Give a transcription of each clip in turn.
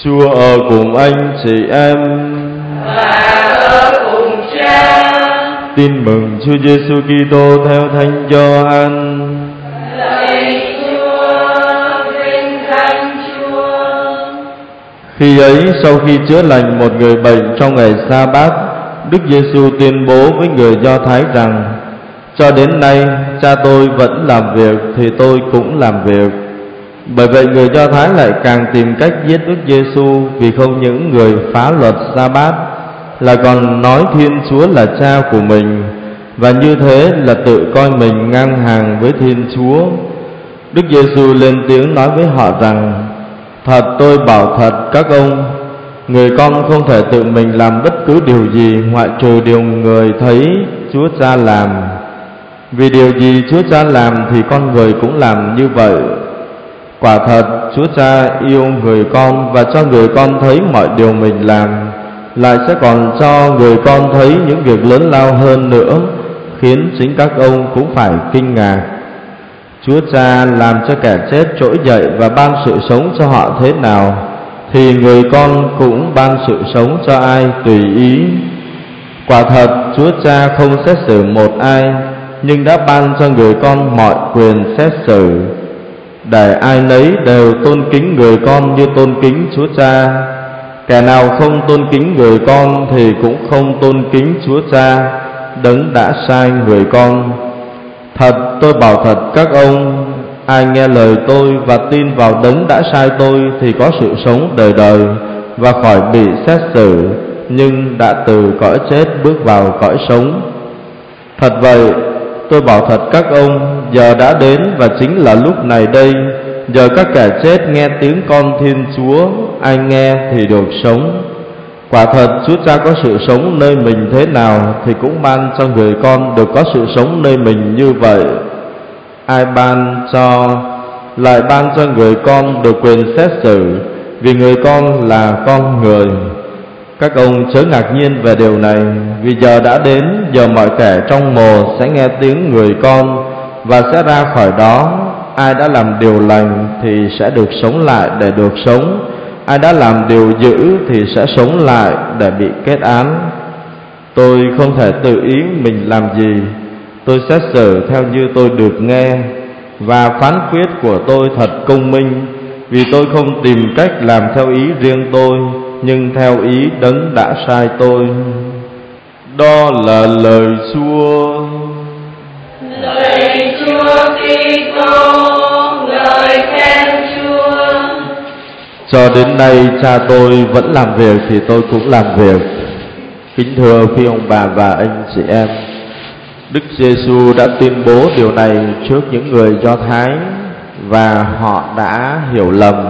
Chúa ở cùng anh chị em và ở cùng Cha. Tin mừng Chúa Giêsu Kitô theo Thánh Gioan. Lạy Chúa, vinh danh Chúa. Khi ấy, sau khi chữa lành một người bệnh trong ngày Sa-bát, Đức Giêsu tuyên bố với người Do Thái rằng: cho đến nay Cha tôi vẫn làm việc thì tôi cũng làm việc. Bởi vậy người Do Thái lại càng tìm cách giết Đức Giêsu, vì không những người phá luật Sa-bát là còn nói Thiên Chúa là Cha của mình, và như thế là tự coi mình ngang hàng với Thiên Chúa. Đức Giêsu lên tiếng nói với họ rằng: thật tôi bảo thật các ông, người con không thể tự mình làm bất cứ điều gì ngoại trừ điều người thấy Chúa Cha làm. Vì điều gì Chúa Cha làm thì con người cũng làm như vậy. Quả thật Chúa Cha yêu người con và cho người con thấy mọi điều mình làm, lại sẽ còn cho người con thấy những việc lớn lao hơn nữa, khiến chính các ông cũng phải kinh ngạc. Chúa Cha làm cho kẻ chết trỗi dậy và ban sự sống cho họ thế nào, thì người con cũng ban sự sống cho ai tùy ý. Quả thật Chúa Cha không xét xử một ai, nhưng đã ban cho người con mọi quyền xét xử, để ai nấy đều tôn kính người con như tôn kính Chúa Cha. Kẻ nào không tôn kính người con thì cũng không tôn kính Chúa Cha, đấng đã sai người con. Thật tôi bảo thật các ông, ai nghe lời tôi và tin vào đấng đã sai tôi thì có sự sống đời đời, và khỏi bị xét xử, nhưng đã từ cõi chết bước vào cõi sống. Thật vậy, tôi bảo thật các ông, giờ đã đến và chính là lúc này đây, giờ các kẻ chết nghe tiếng con Thiên Chúa, ai nghe thì được sống. Quả thật Chúa Cha có sự sống nơi mình thế nào thì cũng ban cho người con được có sự sống nơi mình như vậy. Ai ban cho lại ban cho người con được quyền xét xử, vì người con là con người. Các ông chớ ngạc nhiên về điều này, vì giờ đã đến, giờ mọi kẻ trong mồ sẽ nghe tiếng người con và sẽ ra khỏi đó. Ai đã làm điều lành thì sẽ được sống lại để được sống, ai đã làm điều dữ thì sẽ sống lại để bị kết án. Tôi không thể tự ý mình làm gì, tôi xét xử theo như tôi được nghe, và phán quyết của tôi thật công minh, vì tôi không tìm cách làm theo ý riêng tôi, nhưng theo ý đấng đã sai tôi. Đó là lời Chúa. Lạy Chúa Kitô, ngợi khen Chúa. Cho đến nay Cha tôi vẫn làm việc thì tôi cũng làm việc. Kính thưa quý ông bà và anh chị em, Đức Giêsu đã tuyên bố điều này trước những người Do Thái, và họ đã hiểu lầm.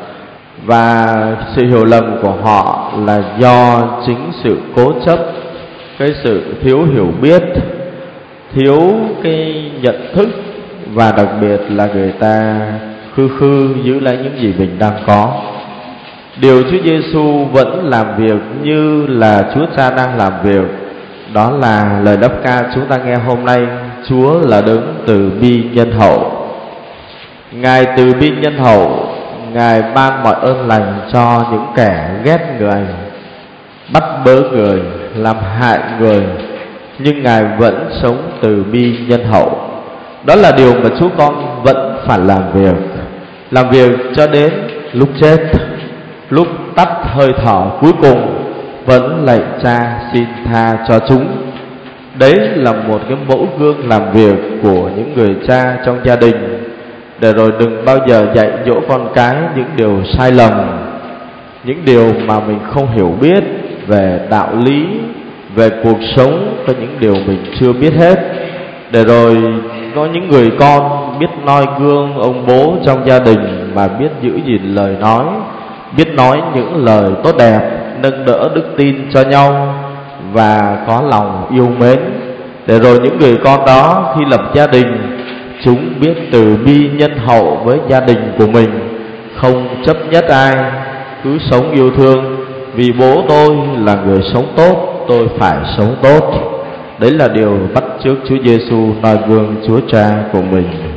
Và sự hiểu lầm của họ là do chính sự cố chấp, cái sự thiếu hiểu biết, thiếu cái nhận thức, và đặc biệt là người ta khư giữ lấy những gì mình đang có. Điều Chúa Giêsu vẫn làm việc như là Chúa Cha đang làm việc, đó là lời đáp ca chúng ta nghe hôm nay: Chúa là đấng từ bi nhân hậu. Ngài từ bi nhân hậu, Ngài ban mọi ơn lành cho những kẻ ghét người, bắt bớ người, làm hại người, nhưng Ngài vẫn sống từ bi nhân hậu. Đó là điều mà chúng con vẫn phải làm việc cho đến lúc chết, lúc tắt hơi thở cuối cùng vẫn lạy Cha xin tha cho chúng. Đấy là một cái mẫu gương làm việc của những người cha trong gia đình, để rồi đừng bao giờ dạy dỗ con cái những điều sai lầm, những điều mà mình không hiểu biết về đạo lý, về cuộc sống, có những điều mình chưa biết hết. Để rồi có những người con biết noi gương ông bố trong gia đình, mà biết giữ gìn lời nói, biết nói những lời tốt đẹp, nâng đỡ đức tin cho nhau, và có lòng yêu mến. Để rồi những người con đó khi lập gia đình, chúng biết từ bi nhân hậu với gia đình của mình, không chấp nhất ai, cứ sống yêu thương. Vì bố tôi là người sống tốt, tôi phải sống tốt. Đấy là điều bắt chước Chúa Giêsu noi gương Chúa Cha của mình.